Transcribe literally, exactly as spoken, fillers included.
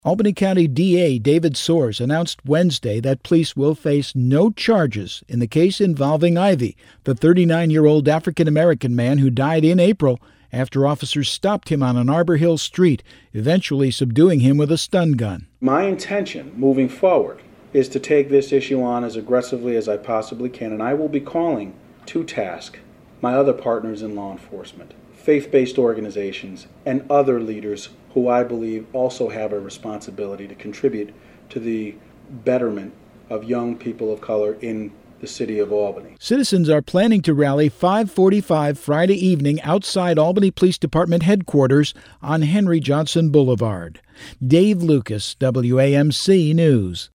Albany County D A David Soares announced Wednesday that police will face no charges in the case involving Ivy, the thirty-nine-year-old African-American man who died in April after officers stopped him on an Arbor Hill street, eventually subduing him with a stun gun. My intention moving forward is to take this issue on as aggressively as I possibly can, and I will be calling to task my other partners in law enforcement, faith-based organizations, and other leaders who I believe also have a responsibility to contribute to the betterment of young people of color in the city of Albany. Citizens are planning to rally five forty-five Friday evening outside Albany Police Department headquarters on Henry Johnson Boulevard. Dave Lucas, W A M C News.